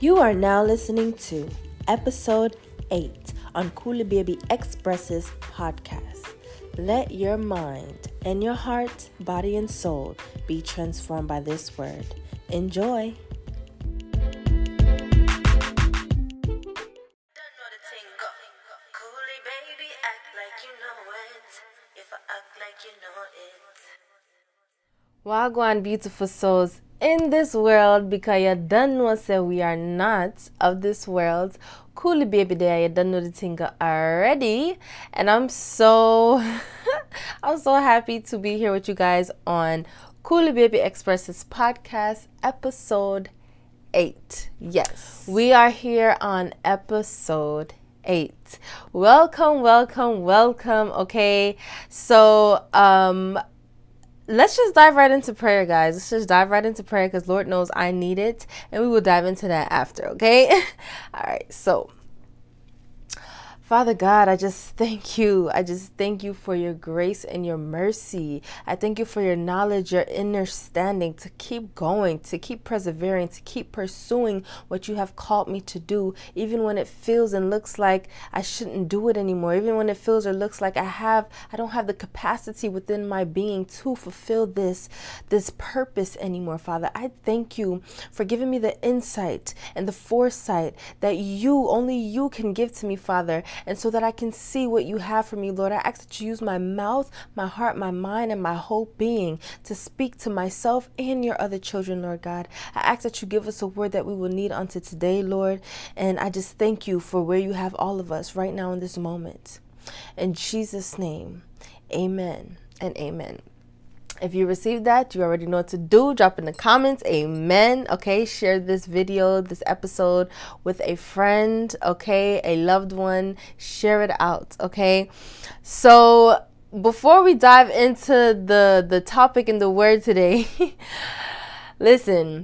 You are now listening to episode 8 on Kuli Baby Express's podcast. Let your mind and your heart, body, and soul be transformed by this word. Enjoy. Wagwan, beautiful souls in this world, because you don't know say we are not of this world. Kuli Baby there, you don't know the thing already, and I'm so I'm so happy to be here with you guys on Kuli Baby Express's podcast, episode 8. Yes, we are here on episode 8. Welcome. Okay, so let's just dive right into prayer, guys. Let's just dive right into prayer, because Lord knows I need it, and we will dive into that after, okay? All right, so Father God, I just thank you. I just thank you for your grace and your mercy. I thank you for your knowledge, your understanding, to keep going, to keep persevering, to keep pursuing what you have called me to do, even when it feels and looks like I shouldn't do it anymore, even when it feels or looks like I don't have the capacity within my being to fulfill this purpose anymore. Father, I thank you for giving me the insight and the foresight that only you can give to me, Father. And so that I can see what you have for me, Lord, I ask that you use my mouth, my heart, my mind, and my whole being to speak to myself and your other children, Lord God. I ask that you give us a word that we will need unto today, Lord. And I just thank you for where you have all of us right now in this moment. In Jesus' name, amen and amen. If you received that, you already know what to do. Drop in the comments, amen. Okay, share this video, this episode with a friend, okay, a loved one. Share it out, okay? So before we dive into the topic and the word today, listen,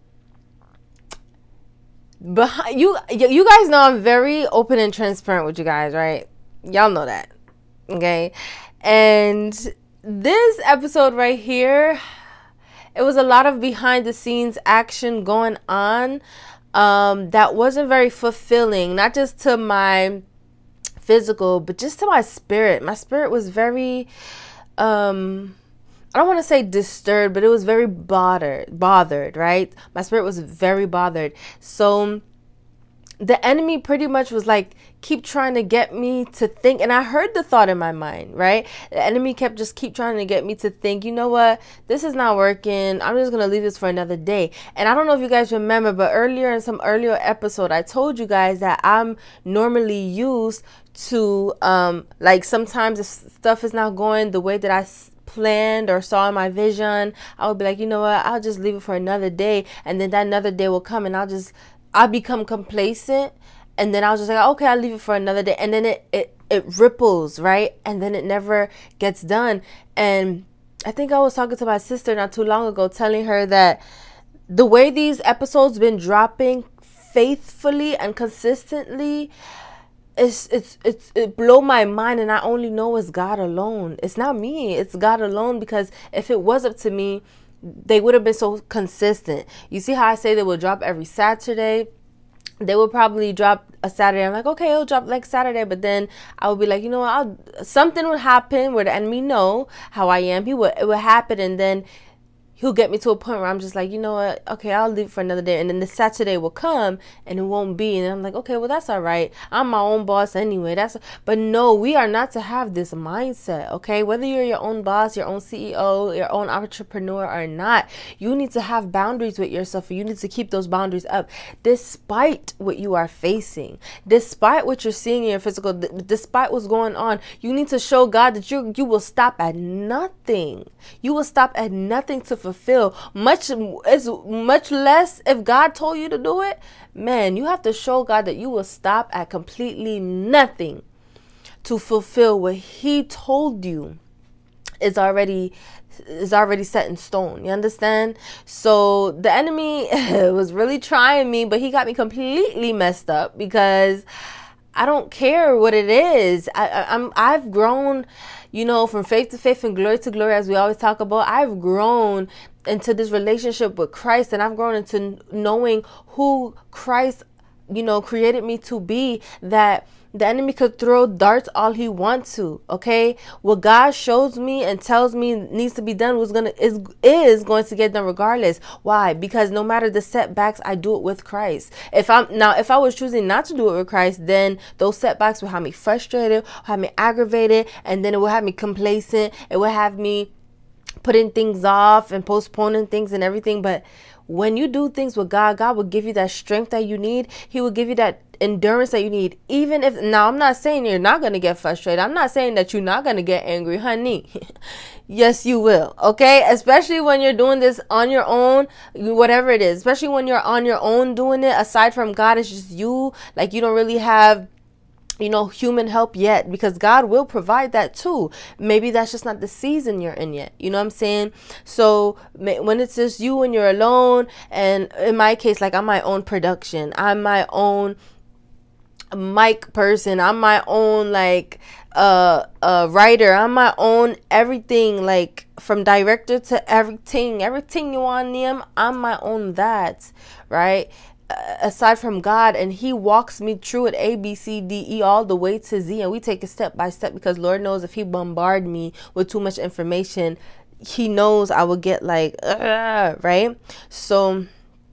you guys know I'm very open and transparent with you guys, right? Y'all know that, okay? And this episode right here, it was a lot of behind the scenes action going on that wasn't very fulfilling, not just to my physical, but just to my spirit. My spirit was very, I don't want to say disturbed, but it was very bothered, right? My spirit was very bothered. So the enemy pretty much was like, keep trying to get me to think, and I heard the thought in my mind, right? The enemy kept trying to get me to think, you know what, this is not working, I'm just gonna leave this for another day. And I don't know if you guys remember, but in some earlier episode, I told you guys that I'm normally used to like, sometimes if stuff is not going the way that I planned or saw in my vision, I would be like, you know what, I'll just leave it for another day, and then that another day will come, and I'll become complacent, and then I'll just like, okay, I'll leave it for another day, and then it ripples, right? And then it never gets done. And I think I was talking to my sister not too long ago, telling her that the way these episodes been dropping faithfully and consistently, it blow my mind, and I only know it's God alone. It's not me, it's God alone, because if it was up to me, they would have been so consistent. You see how I say they will drop every Saturday? They will probably drop a Saturday. I'm like, okay, it'll drop next Saturday. But then I would be like, you know what, something would happen where the enemy know how I am. It would happen, and then he'll get me to a point where I'm just like, you know what, okay, I'll leave for another day. And then the Saturday will come and it won't be. And I'm like, okay, well, that's all right. I'm my own boss anyway. But no, we are not to have this mindset, okay? Whether you're your own boss, your own CEO, your own entrepreneur or not, you need to have boundaries with yourself. And you need to keep those boundaries up despite what you are facing, despite what you're seeing in your physical, despite what's going on. You need to show God that you will stop at nothing. You will stop at nothing to fulfill, much less if God told you to do it. Man, you have to show God that you will stop at completely nothing to fulfill what he told you is already set in stone. You understand? So the enemy was really trying me, but he got me completely messed up, because I don't care what it is. I've grown, from faith to faith and glory to glory, as we always talk about. I've grown into this relationship with Christ, and I've grown into knowing who Christ, created me to be, that the enemy could throw darts all he wants to. Okay, what God shows me and tells me needs to be done is going to get done regardless. Why? Because no matter the setbacks, I do it with Christ. If I was choosing not to do it with Christ, then those setbacks will have me frustrated, have me aggravated, and then it will have me complacent. It will have me putting things off and postponing things and everything. But when you do things with God, God will give you that strength that you need. He will give you that endurance that you need. Even if, now I'm not saying you're not going to get frustrated. I'm not saying that you're not going to get angry, honey. Yes, you will. Okay. Especially when you're doing this on your own, whatever it is, especially when you're on your own doing it, aside from God, it's just you. Like, you don't really have human help yet, because God will provide that too. Maybe that's just not the season you're in yet. You know what I'm saying? So when it's just you and you're alone, and in my case, like, I'm my own production, I'm my own mic person, I'm my own writer, I'm my own everything, like from director to everything you want name, I'm my own that, right? Aside from God, and he walks me through it, A, B, C, D, E, all the way to Z, and we take it step by step, because Lord knows if he bombard me with too much information, he knows I will get like, right? So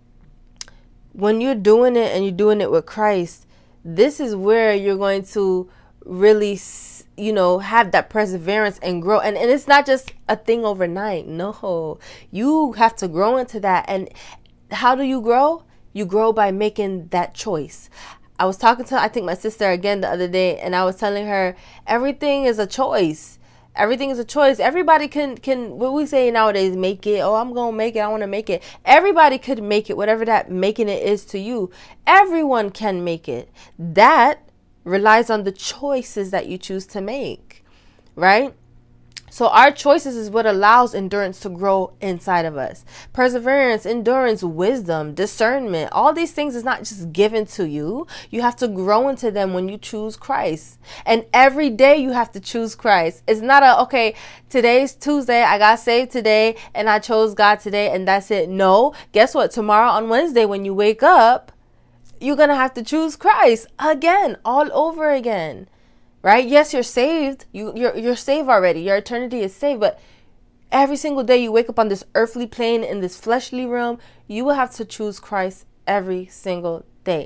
when you're doing it and you're doing it with Christ, this is where you're going to really, have that perseverance and grow. And it's not just a thing overnight. No, you have to grow into that. And how do you grow? You grow by making that choice. I was talking to, I think, my sister again the other day, and I was telling her everything is a choice. Everything is a choice. Everybody can what we say nowadays, make it. Oh, I'm going to make it. I want to make it. Everybody could make it, whatever that making it is to you. Everyone can make it. That relies on the choices that you choose to make, right? So our choices is what allows endurance to grow inside of us. Perseverance, endurance, wisdom, discernment, all these things is not just given to you. You have to grow into them when you choose Christ. And every day you have to choose Christ. It's not okay, today's Tuesday, I got saved today and I chose God today and that's it. No, guess what? Tomorrow on Wednesday when you wake up, you're going to have to choose Christ again, all over again. Right? Yes, you're saved. You're saved already. Your eternity is saved. But every single day you wake up on this earthly plane in this fleshly realm, you will have to choose Christ every single day.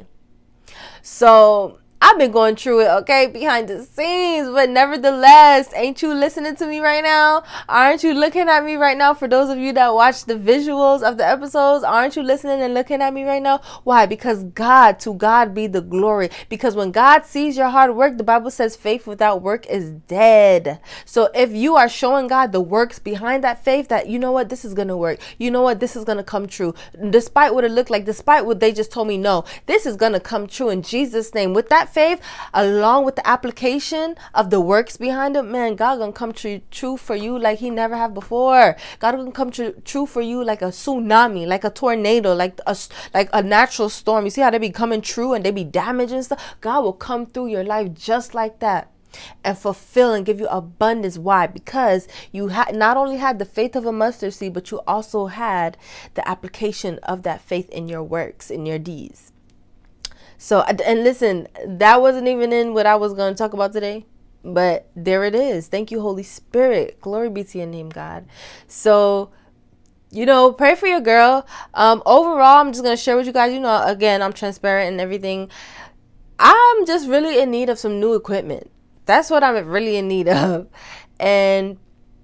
So I've been going through it, okay, behind the scenes, but nevertheless, ain't you listening to me right now? Aren't you looking at me right now? For those of you that watch the visuals of the episodes, aren't you listening and looking at me right now? Why? Because to God be the glory. Because when God sees your hard work, the Bible says faith without work is dead. So if you are showing God the works behind that faith, that you know what, this is going to work. You know what, this is going to come true. Despite what it looked like, despite what they just told me, no, this is going to come true in Jesus' name. With that faith, along with the application of the works behind it, man, God gonna come true for you like he never have before. God gonna come true for you like a tsunami, like a tornado, like a natural storm. You see how they be coming true and they be damaged and stuff? God will come through your life just like that and fulfill and give you abundance. Why? Because you not only had the faith of a mustard seed, but you also had the application of that faith in your works, in your deeds. So, and listen, that wasn't even in what I was going to talk about today, but there it is. Thank you, Holy Spirit. Glory be to your name, God. So, pray for your girl. Overall, I'm just going to share with you guys, again, I'm transparent and everything. I'm just really in need of some new equipment. That's what I'm really in need of. And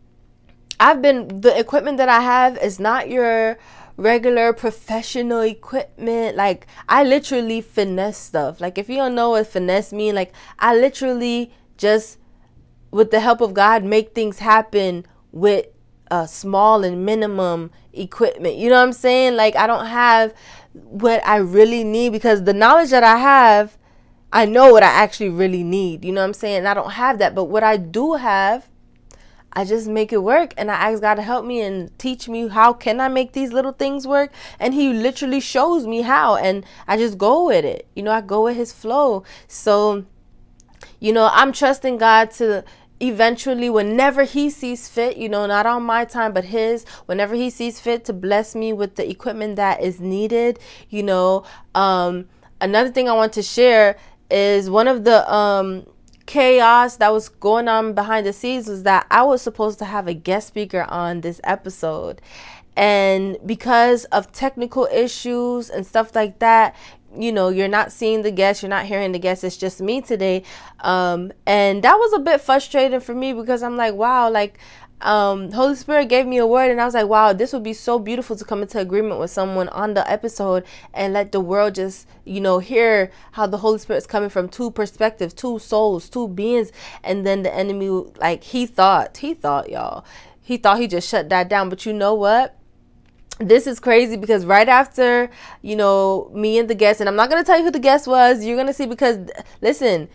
the equipment that I have is not your regular professional equipment. Like, I literally finesse stuff. Like, if you don't know what finesse mean, like, I literally just, with the help of God, make things happen with small and minimum equipment. You know what I'm saying? Like, I don't have what I really need, because the knowledge that I have, I know what I actually really need. You know what I'm saying? And I don't have that. But what I do have, I just make it work, and I ask God to help me and teach me how can I make these little things work. And he literally shows me how, and I just go with it. I go with his flow. So, I'm trusting God to eventually, whenever he sees fit, you know, not on my time, but his, whenever he sees fit to bless me with the equipment that is needed, you know. Another thing I want to share is one of the chaos that was going on behind the scenes was that I was supposed to have a guest speaker on this episode. And because of technical issues and stuff like that, you know, you're not seeing the guests, you're not hearing the guests. It's just me today. And that was a bit frustrating for me because I'm like, wow, like, Holy Spirit gave me a word and I was like, wow, this would be so beautiful to come into agreement with someone on the episode and let the world just, you know, hear how the Holy Spirit is coming from two perspectives, two souls, two beings. And then the enemy, like, he thought, y'all, he thought he just shut that down. But you know what? This is crazy because right after, you know, me and the guest, and I'm not going to tell you who the guest was. You're going to see because, listen,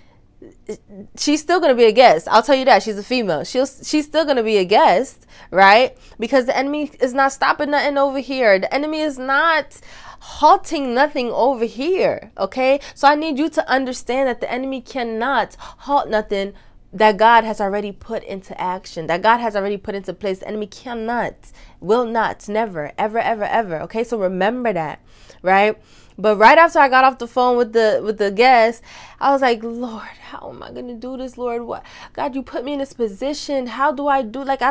she's still going to be a guest. I'll tell you that. She's a female. She's still going to be a guest, right? Because the enemy is not stopping nothing over here. The enemy is not halting nothing over here, okay? So I need you to understand that the enemy cannot halt nothing that God has already put into action, that God has already put into place. The enemy cannot, will not, never, ever, ever, ever. Okay, so remember that, right? But right after I got off the phone with the guest, I was like, Lord, how am I gonna do this, Lord? What, God, you put me in this position. How do I do? Like, I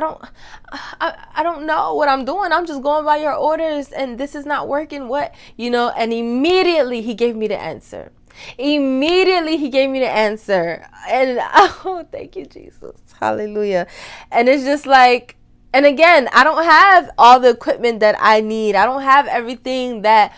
don't know what I'm doing. I'm just going by your orders, and this is not working. What, you know? And immediately he gave me the answer. Immediately he gave me the answer. And oh, thank you, Jesus. Hallelujah. And it's just like, and again, I don't have all the equipment that I need. I don't have everything that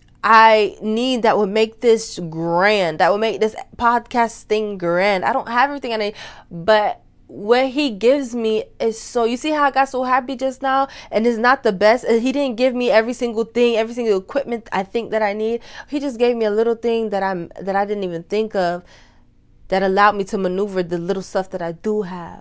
I need that would make this grand, that would make this podcast thing grand. I don't have everything I need, but what he gives me is so, you see how I got so happy just now, and it's not the best. He didn't give me every single thing, every single equipment I think that I need. He just gave me a little thing that I didn't even think of, that allowed me to maneuver the little stuff that I do have.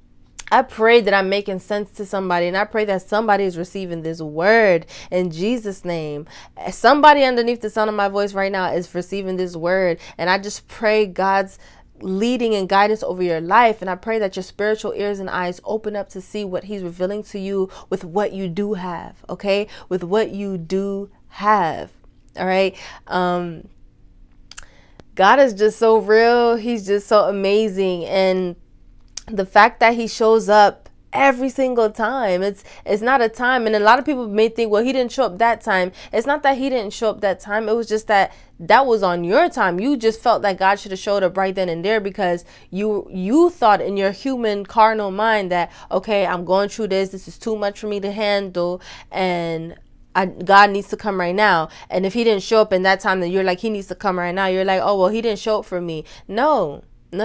I pray that I'm making sense to somebody, and I pray that somebody is receiving this word in Jesus' name. Somebody underneath the sound of my voice right now is receiving this word, and I just pray God's leading and guidance over your life, and I pray that your spiritual ears and eyes open up to see what he's revealing to you with what you do have, okay? With what you do have, all right? God is just so real. He's just so amazing, and the fact that he shows up every single time, it's not a time. And a lot of people may think, well, he didn't show up that time. It's not that he didn't show up that time. It was just that was on your time. You just felt that God should have showed up right then and there because you thought in your human carnal mind that, okay, I'm going through this is too much for me to handle, and God needs to come right now. And if he didn't show up in that time, then you're like, he needs to come right now. You're like, oh, well, he didn't show up for me. No.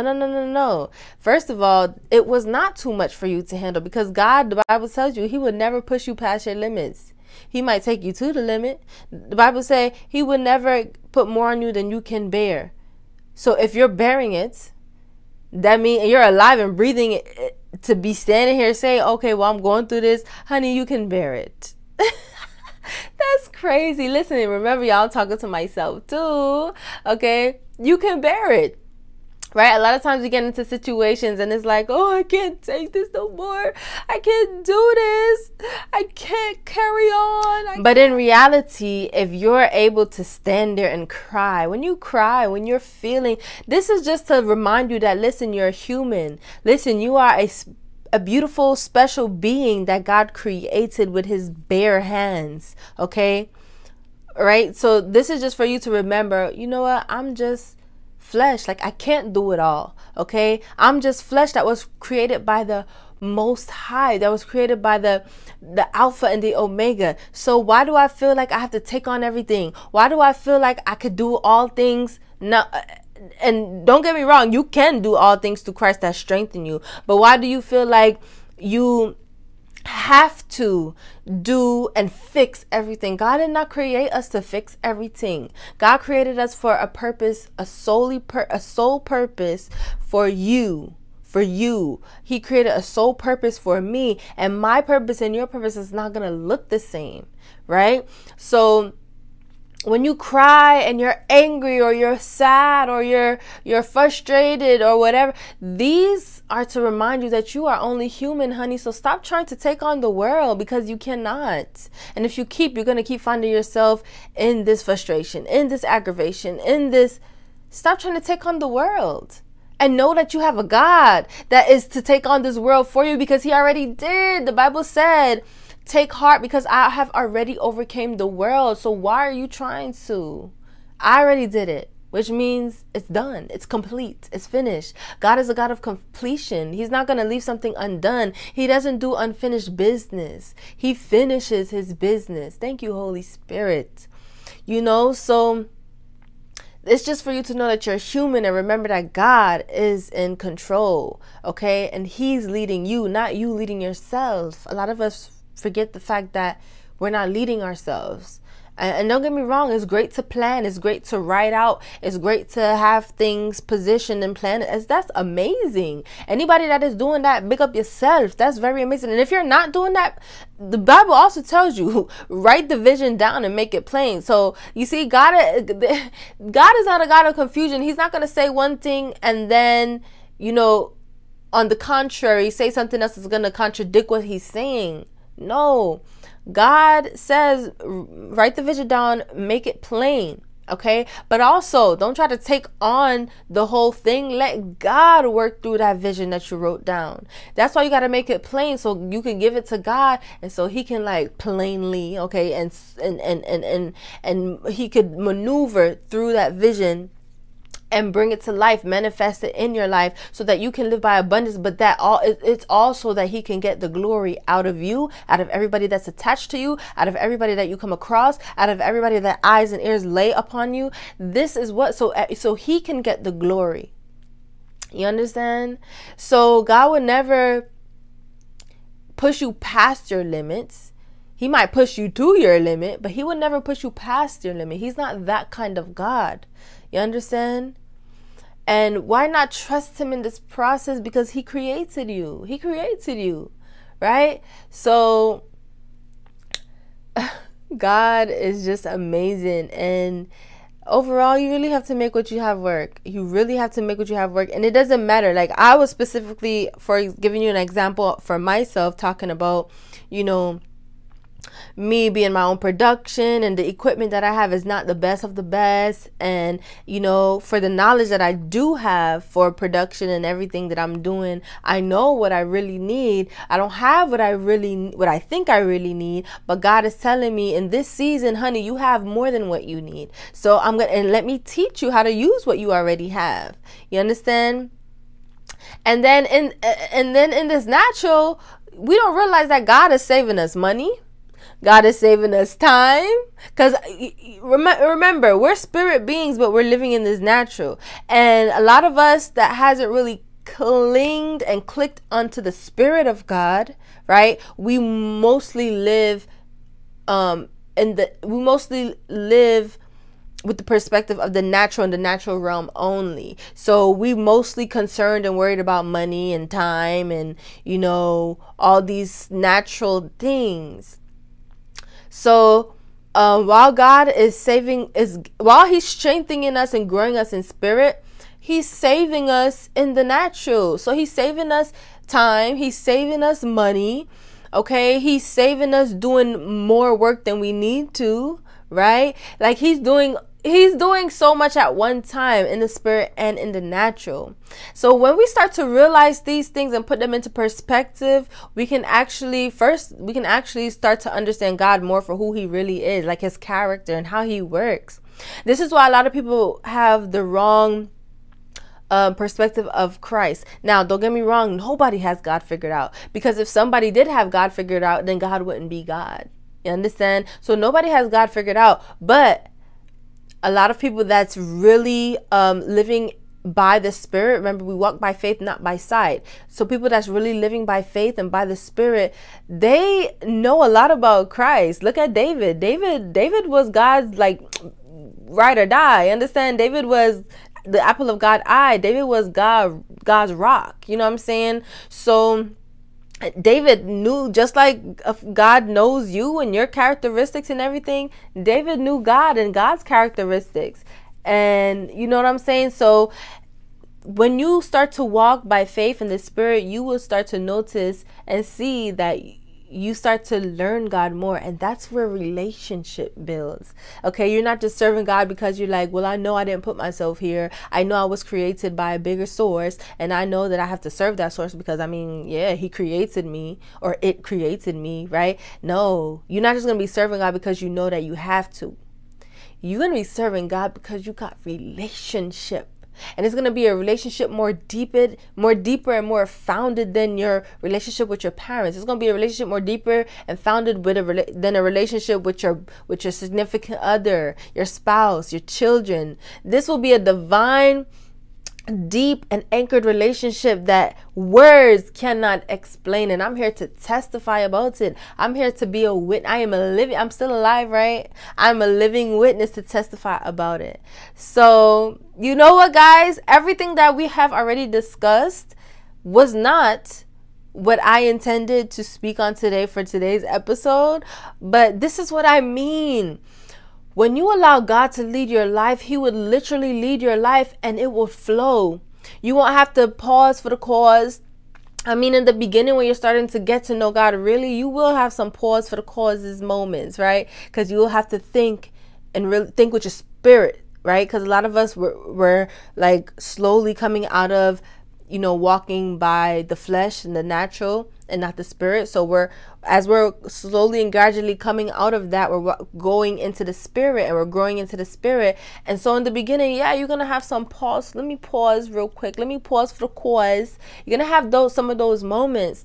First of all, it was not too much for you to handle, because God, the Bible tells you, he would never push you past your limits. He might take you to the limit. The Bible says he would never put more on you than you can bear. So if you're bearing it, that means you're alive and breathing it, to be standing here saying, okay, well, I'm going through this. Honey, you can bear it. That's crazy. Listen, remember, y'all, I'm talking to myself too. Okay, you can bear it. Right? A lot of times we get into situations and it's like, oh, I can't take this no more. I can't do this. I can't carry on. But in reality, if you're able to stand there and cry, when you cry, when you're feeling, this is just to remind you that, listen, you're human. Listen, you are a beautiful, special being that God created with his bare hands. Okay? Right? So this is just for you to remember, you know what? I'm just flesh. Like, I can't do it all. Okay, I'm just flesh that was created by the Most High, that was created by the Alpha and the Omega. So why do I feel like I have to take on everything? Why do I feel like I could do all things? No, and don't get me wrong, you can do all things through Christ that strengthen you. But why do you feel like you have to do and fix everything? God did not create us to fix everything. God created us for a purpose, a sole purpose for you. He created a sole purpose for me, and my purpose and your purpose is not going to look the same, right? So when you cry and you're angry or you're sad or you're frustrated or whatever, these are to remind you that you are only human, honey. So stop trying to take on the world, because you cannot. And if you keep, you're going to keep finding yourself in this frustration, in this aggravation, in this. Stop trying to take on the world. And know that you have a God that is to take on this world for you, because he already did. The Bible said, take heart because I have already overcame the world. So why are you trying to? I already did it, which means it's done. It's complete. It's finished. God is a God of completion. He's not going to leave something undone. He doesn't do unfinished business. He finishes his business. Thank you, Holy Spirit. So it's just for you to know that you're human, and remember that God is in control, okay? And he's leading you, not you leading yourself. A lot of us forget the fact that we're not leading ourselves. And don't get me wrong, it's great to plan. It's great to write out. It's great to have things positioned and planned. That's amazing. Anybody that is doing that, big up yourself. That's very amazing. And if you're not doing that, the Bible also tells you, write the vision down and make it plain. So you see, God is not a God of confusion. He's not going to say one thing and then, on the contrary, say something else that's going to contradict what he's saying. No. God says, write the vision down, make it plain, okay? But also, don't try to take on the whole thing. Let God work through that vision that you wrote down. That's why you got to make it plain, so you can give it to God, and so he can plainly, okay, and he could maneuver through that vision and bring it to life, manifest it in your life so that you can live by abundance. But it's also that he can get the glory out of you, out of everybody that's attached to you, out of everybody that you come across, out of everybody that eyes and ears lay upon you. This is what, so he can get the glory. You understand? So God would never push you past your limits. He might push you to your limit, but he would never push you past your limit. He's not that kind of God. You understand? And why not trust him in this process? Because he created you. He created you, right? So God is just amazing. And overall, you really have to make what you have work. You really have to make what you have work. And it doesn't matter. Like, I was specifically, for giving you an example for myself, talking about, me being my own production, and the equipment that I have is not the best of the best. And, for the knowledge that I do have for production and everything that I'm doing, I know what I really need. I don't have what I think I really need, but God is telling me in this season, honey, you have more than what you need. So and let me teach you how to use what you already have. You understand? And then in this natural, we don't realize that God is saving us money. God is saving us time, because remember, we're spirit beings, but we're living in this natural. And a lot of us that hasn't really clinged and clicked onto the Spirit of God, right? We mostly live with the perspective of the natural and the natural realm only. So we mostly concerned and worried about money and time and, all these natural things. So while God while he's strengthening us and growing us in spirit, he's saving us in the natural. So he's saving us time. He's saving us money. Okay. He's saving us doing more work than we need to, right? Like he's doing so much at one time in the spirit and in the natural. So when we start to realize these things and put them into perspective, we can actually start to understand God more for who he really is, like his character and how he works. This is why a lot of people have the wrong perspective of Christ. Now, don't get me wrong. Nobody has God figured out, because if somebody did have God figured out, then God wouldn't be God. You understand? So nobody has God figured out, but a lot of people that's really living by the Spirit. Remember, we walk by faith, not by sight. So people that's really living by faith and by the Spirit, they know a lot about Christ. Look at David. David was God's ride or die. Understand? David was the apple of God's eye. David was God's rock. You know what I'm saying? So David knew, just like God knows you and your characteristics and everything, David knew God and God's characteristics. And you know what I'm saying? So when you start to walk by faith in the Spirit, you will start to notice and see that you start to learn God more, and that's where relationship builds. Okay, you're not just serving God because you're like, well, I know I didn't put myself here. I know I was created by a bigger source, and I know that I have to serve that source because, I mean, yeah, he created me, or it created me, right? No, you're not just going to be serving God because you know that you have to. You're going to be serving God because you got relationship. And it's going to be a relationship more deeper and more founded than your relationship with your parents. It's going to be a relationship more deeper and founded than a relationship with your significant other, your spouse, your children. This will be a divine, deep and anchored relationship that words cannot explain, and I'm here to testify about it. I'm here to be a witness. I'm still alive, right? I'm a living witness to testify about it. So you know what, guys, everything that we have already discussed was not what I intended to speak on today for today's episode, but this is what I mean. When you allow God to lead your life, he would literally lead your life and it will flow. You won't have to pause for the cause. I mean, in the beginning, when you're starting to get to know God, really, you will have some pause for the causes moments, right? Because you will have to think and really think with your spirit, right? Because a lot of us were like slowly coming out of, walking by the flesh and the natural and not the spirit. So as we're slowly and gradually coming out of that, we're going into the spirit and we're growing into the spirit. And so in the beginning, yeah, you're going to have some pause. Let me pause real quick. Let me pause for the cause. You're going to have some of those moments.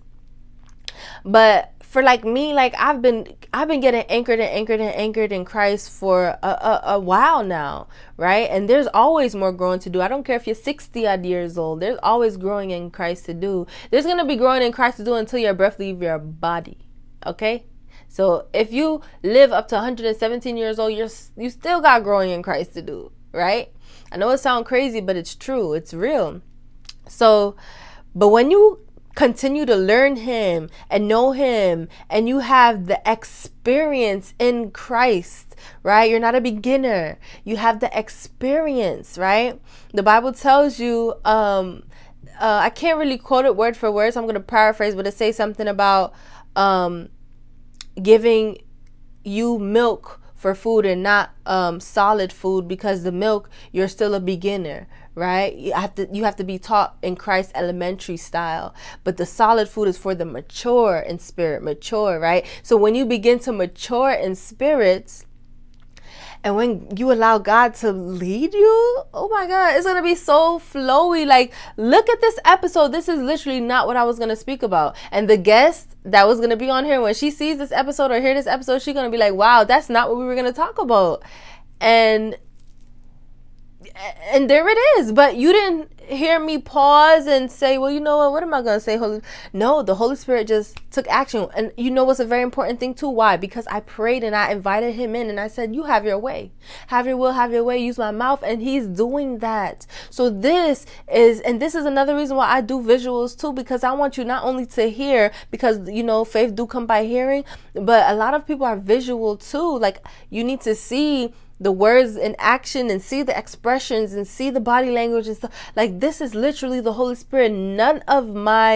But for like me, like I've been getting anchored in Christ for a while now, right? And there's always more growing to do. I don't care if you're 60 odd years old. There's always growing in Christ to do. There's going to be growing in Christ to do until your breath leaves your body. Okay? So if you live up to 117 years old, you still got growing in Christ to do, right? I know it sounds crazy, but it's true. It's real. So, but when you continue to learn him and know him, and you have the experience in Christ, right? You're not a beginner. You have the experience, right? The Bible tells you, I can't really quote it word for word, so I'm going to paraphrase, but it says something about giving you milk for food and not solid food, because the milk, you're still a beginner, right? You have to be taught in Christ elementary style, but the solid food is for the mature in spirit, right? So when you begin to mature in spirits, and when you allow God to lead you, oh my God, it's going to be so flowy. Like, look at this episode. This is literally not what I was going to speak about. And the guest that was going to be on here, when she sees this episode or hear this episode, she's going to be like, wow, that's not what we were going to talk about. And there it is. But you didn't hear me pause and say, well, you know what am I going to say? No, the Holy Spirit just took action. And you know what's a very important thing too? Why? Because I prayed and I invited him in and I said, you have your way. Have your will, have your way. Use my mouth. And he's doing that. So this is another reason why I do visuals too, because I want you not only to hear, because, faith do come by hearing, but a lot of people are visual too. Like, you need to see the words in action and see the expressions and see the body language and stuff. Like, this is literally the Holy Spirit. None of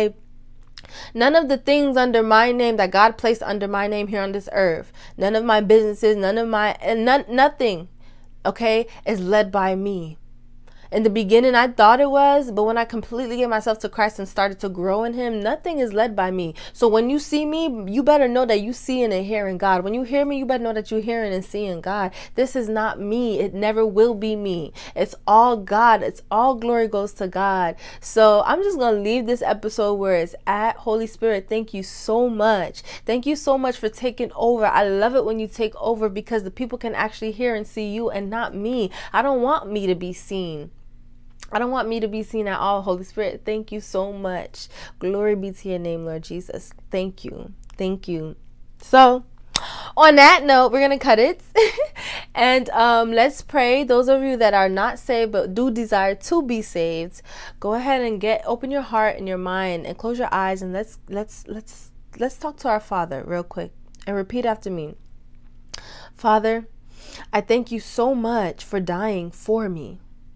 the things under my name that God placed under my name here on this earth, none of my businesses, nothing, okay, is led by me. In the beginning, I thought it was, but when I completely gave myself to Christ and started to grow in him, nothing is led by me. So when you see me, you better know that you seeing and hearing God. When you hear me, you better know that you're hearing and seeing God. This is not me. It never will be me. It's all God. It's all glory goes to God. So I'm just going to leave this episode where it's at. Holy Spirit, thank you so much. Thank you so much for taking over. I love it when you take over, because the people can actually hear and see you and not me. I don't want me to be seen. I don't want me to be seen at all. Holy Spirit, thank you so much. Glory be to your name, Lord Jesus. Thank you. Thank you. So, on that note, we're going to cut it. And let's pray. Those of you that are not saved but do desire to be saved, go ahead and open your heart and your mind and close your eyes, and let's talk to our Father real quick and repeat after me. Father, I thank you so much for dying for me.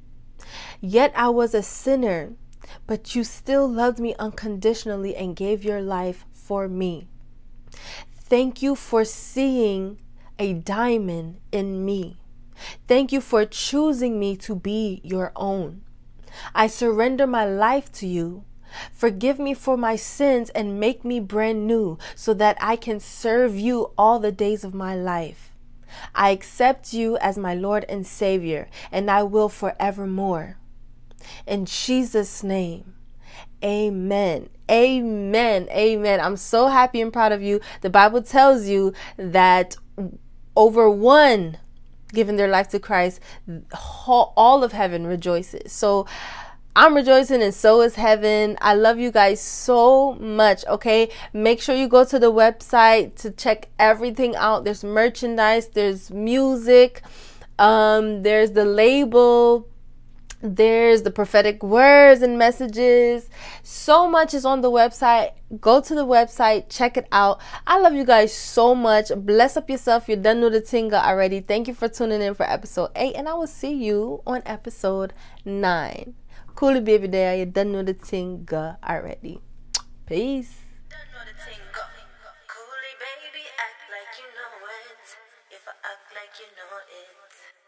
Yet I was a sinner, but you still loved me unconditionally and gave your life for me. Thank you for seeing a diamond in me. Thank you for choosing me to be your own. I surrender my life to you. Forgive me for my sins and make me brand new so that I can serve you all the days of my life. I accept you as my Lord and Savior, and I will forevermore. In Jesus' name, amen. Amen. Amen. I'm so happy and proud of you. The Bible tells you that over one giving their life to Christ, all of heaven rejoices. So I'm rejoicing and so is heaven. I love you guys so much, okay? Make sure you go to the website to check everything out. There's merchandise, there's music, there's the label, there's the prophetic words and messages. So much is on the website. Go to the website, check it out. I love you guys so much. Bless up yourself. You're done with the tinga already. Thank you for tuning in for episode 8, and I will see you on episode 9. Coolie baby there, you're done with the tinga already. Peace. Done with the tinga. Coolie baby, act like you know it. If I act like you know it.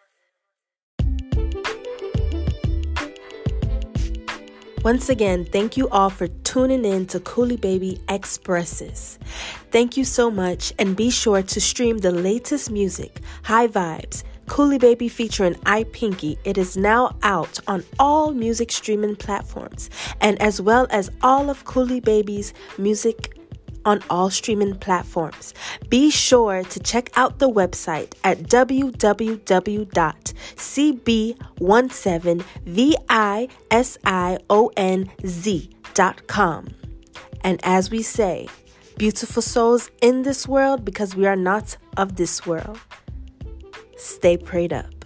Once again, thank you all for tuning in to Coolie Baby Expresses. Thank you so much, and be sure to stream the latest music, High Vibes, Coolie Baby featuring iPinky. It is now out on all music streaming platforms, and as well as all of Coolie Baby's music on all streaming platforms. Be sure to check out the website at www.cb17visionz.com. And as we say, beautiful souls in this world, because we are not of this world, stay prayed up.